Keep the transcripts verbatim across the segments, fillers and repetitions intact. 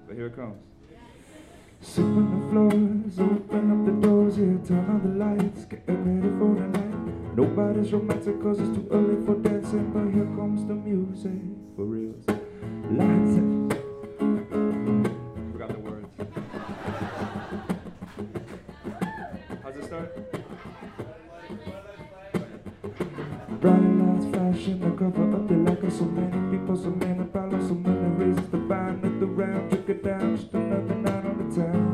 But here it comes. Sweep on the floors, open up the doors, yeah, turn on the lights, getting ready for the night. Nobody's romantic cause it's too early for dancing, but here comes the music, for real. Lights out. Forgot the words. How's it start? Bright lights flashing, the cover up the like so many people, so many problems, so many reasons to buy another round, drink it down, just another night on the town.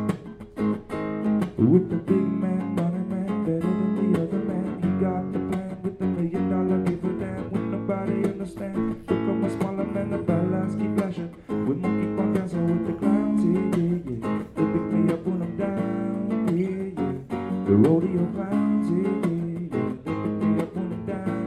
With the big man, money man, better than the other man. He got the plan with the million dollar give a damn. When nobody understands, look on my smaller man, the bright lights keep flashing. We won't keep on dancing with the clowns, yeah, yeah, yeah. They pick me up when I'm down, yeah, yeah. The rodeo clowns, yeah, yeah, yeah. They pick me up when I'm down.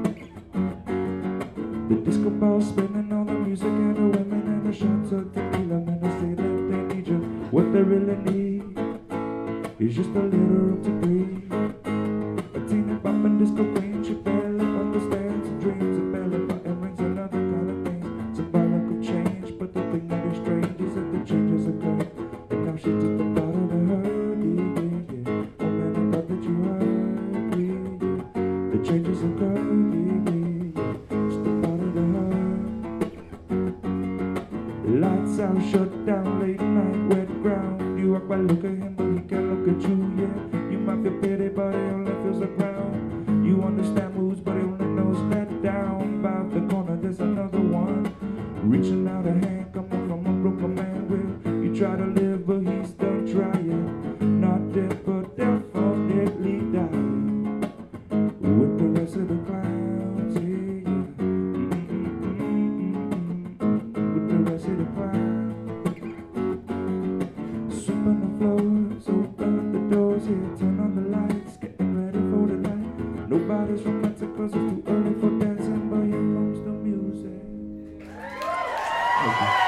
The disco ball spinning on the music and the women and the shots of tequila. Man, they say that they need you. What they really need is just a little room to breathe. A teeny bopping disco queen, she barely understands her dreams. A belly button rings and other kind of things. Symbolic of change, but the thing that is strange is that the changes occur. And now she's just a part of the herd, yeah, yeah, yeah. Oh man, I thought that you heard, yeah, yeah. The changes occur, yeah, yeah, yeah. Just a part of the herd. Lights out, shut down, late night, wet ground. You walk by, look at him, but he can't look at you, yeah. You might feel pity, but he only feels the ground. You understand moves, but he only knows let down. About the corner, there's another one. Reaching out a hand, coming from a broken man. Will you try to live, but he's done trying. Not dead, but definitely dying. With the rest of the clowns, yeah, yeah. Mm-hmm. With the rest of the clowns. Sweep on the floors, open up the doors, yeah, turn on the lights, getting ready for the night. Nobody's romantic cause it's too early for dancing, but here comes the music. Okay.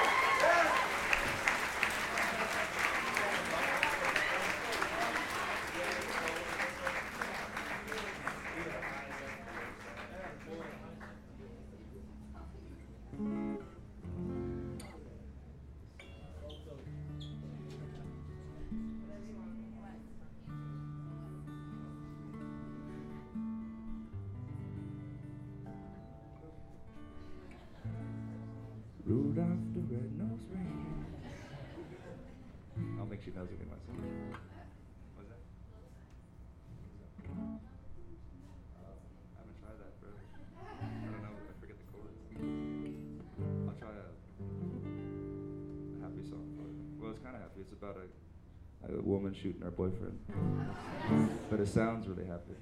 Rudolph the red-nosed reindeer. I don't think she knows any of my songs. What's that? Uh, I haven't tried that forever. I don't know. I forget the chords. I'll try a, a happy song for it. Well, it's kind of happy. It's about a, a woman shooting her boyfriend. But it sounds really happy.